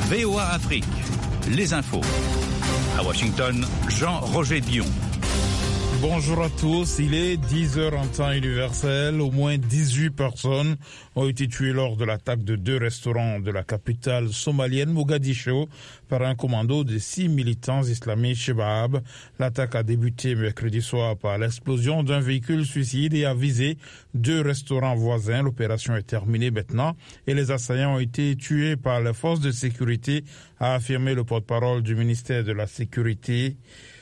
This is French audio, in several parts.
VOA Afrique, les infos. À Washington, Jean-Roger Dion. Bonjour à tous, il est 10h en temps universel. Au moins 18 personnes ont été tuées lors de l'attaque de 2 restaurants de la capitale somalienne, Mogadiscio, par un commando de 6 militants islamistes Shebab. L'attaque a débuté mercredi soir par l'explosion d'un véhicule suicide et a visé 2 restaurants voisins. L'opération est terminée maintenant et les assaillants ont été tués par les forces de sécurité, a affirmé le porte-parole du ministère de la Sécurité.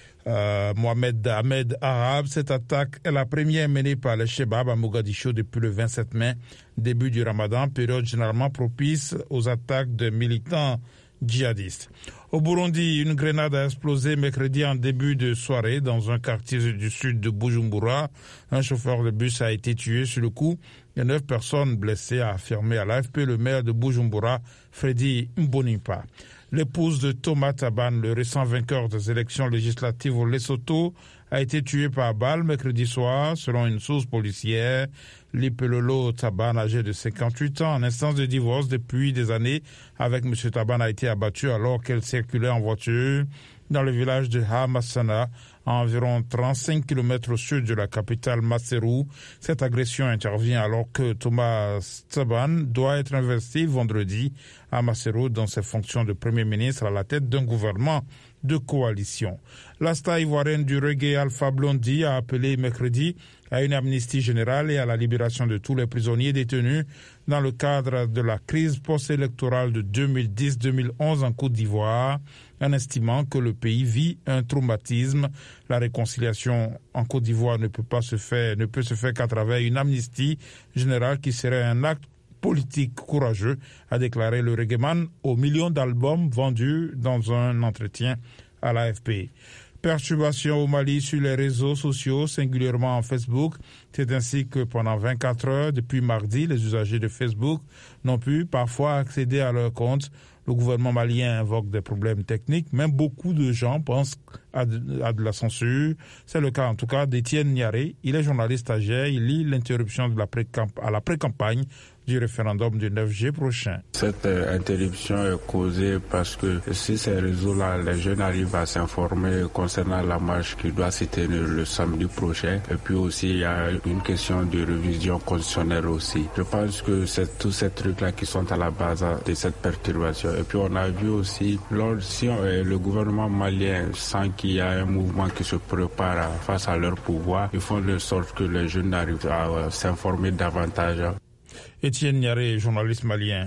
Mohamed Ahmed Arab. Cette attaque est la première menée par les Shebab à Mogadiscio depuis le 27 mai, début du Ramadan, période généralement propice aux attaques de militants djihadistes. Au Burundi, une grenade a explosé mercredi en début de soirée dans un quartier du sud de Bujumbura. Un chauffeur de bus a été tué sur le coup et 9 personnes blessées, a affirmé à l'AFP le maire de Bujumbura, Freddy Mbonimpa. L'épouse de Thomas Taban, le récent vainqueur des élections législatives au Lesotho, a été tuée par balle mercredi soir, selon une source policière. Lipelolo Taban, âgé de 58 ans, en instance de divorce depuis des années avec M. Taban, a été abattue alors qu'elle circulait en voiture dans le village de Hamassana, à environ 35 km au sud de la capitale Maseru. Cette agression intervient alors que Thomas Taban doit être investi vendredi à Maseru dans ses fonctions de Premier ministre à la tête d'un gouvernement de coalition. La star ivoirienne du reggae Alpha Blondy a appelé mercredi à une amnistie générale et à la libération de tous les prisonniers détenus dans le cadre de la crise post-électorale de 2010-2011 en Côte d'Ivoire, en estimant que le pays vit un traumatisme. La réconciliation en Côte d'Ivoire ne peut se faire qu'à travers une amnistie générale qui serait un acte politique courageux, a déclaré le reggaeman aux millions d'albums vendus dans un entretien à l'AFP. Perturbations au Mali sur les réseaux sociaux, singulièrement en Facebook. C'est ainsi que pendant 24 heures, depuis mardi, les usagers de Facebook n'ont pu parfois accéder à leur compte. Le gouvernement malien invoque des problèmes techniques, même beaucoup de gens pensent à de la censure. C'est le cas en tout cas d'Étienne Niaré. Il est journaliste stagiaire, il lit l'interruption de la pré-campagne du référendum du 9 juillet prochain. Cette interruption est causée parce que si ces réseaux-là, les jeunes arrivent à s'informer concernant la marche qui doit se tenir le samedi prochain. Et puis aussi, il y a une question de révision constitutionnelle aussi. Je pense que c'est tous ces trucs-là qui sont à la base de cette perturbation. Et puis on a vu aussi, si le gouvernement malien sent qu'il y a un mouvement qui se prépare face à leur pouvoir, ils font de sorte que les jeunes arrivent à s'informer davantage. Étienne Niaré, journaliste malien.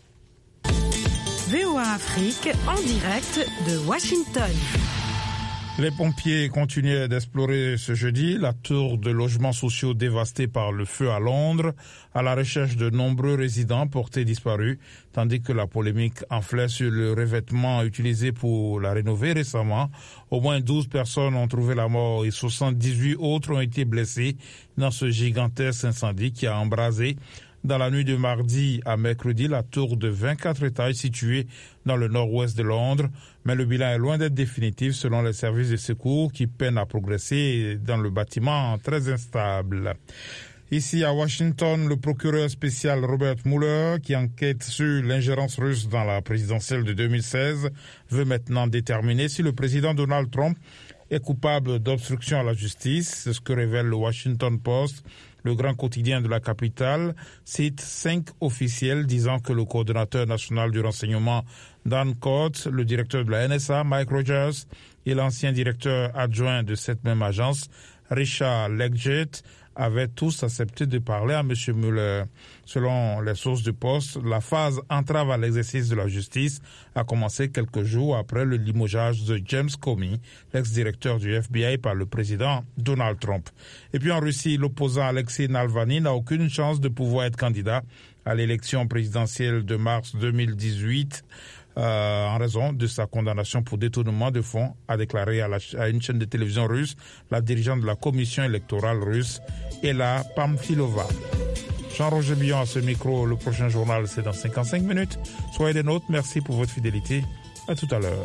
VOA Afrique, en direct de Washington. Les pompiers continuaient d'explorer ce jeudi la tour de logements sociaux dévastée par le feu à Londres, à la recherche de nombreux résidents portés disparus, tandis que la polémique enflait sur le revêtement utilisé pour la rénover récemment. Au moins 12 personnes ont trouvé la mort et 78 autres ont été blessées dans ce gigantesque incendie qui a embrasé dans la nuit de mardi à mercredi la tour de 24 étages située dans le nord-ouest de Londres. Mais le bilan est loin d'être définitif selon les services de secours qui peinent à progresser dans le bâtiment très instable. Ici à Washington, le procureur spécial Robert Mueller, qui enquête sur l'ingérence russe dans la présidentielle de 2016, veut maintenant déterminer si le président Donald Trump est coupable d'obstruction à la justice. C'est ce que révèle le Washington Post. Le grand quotidien de la capitale cite 5 officiels disant que le coordonnateur national du renseignement Dan Coats, le directeur de la NSA Mike Rogers et l'ancien directeur adjoint de cette même agence Richard Leggett avaient tous accepté de parler à M. Mueller. Selon les sources du Poste, la phase entrave à l'exercice de la justice a commencé quelques jours après le limogeage de James Comey, l'ex-directeur du FBI, par le président Donald Trump. Et puis en Russie, l'opposant Alexei Navalny n'a aucune chance de pouvoir être candidat à l'élection présidentielle de mars 2018. En raison de sa condamnation pour détournement de fonds, a déclaré à une chaîne de télévision russe la dirigeante de la commission électorale russe, Ella Pamfilova. Jean-Roger Dion à ce micro. Le prochain journal, c'est dans 55 minutes. Soyez des nôtres. Merci pour votre fidélité. À tout à l'heure.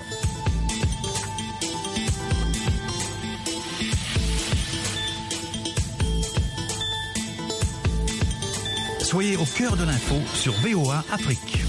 Soyez au cœur de l'info sur VOA Afrique.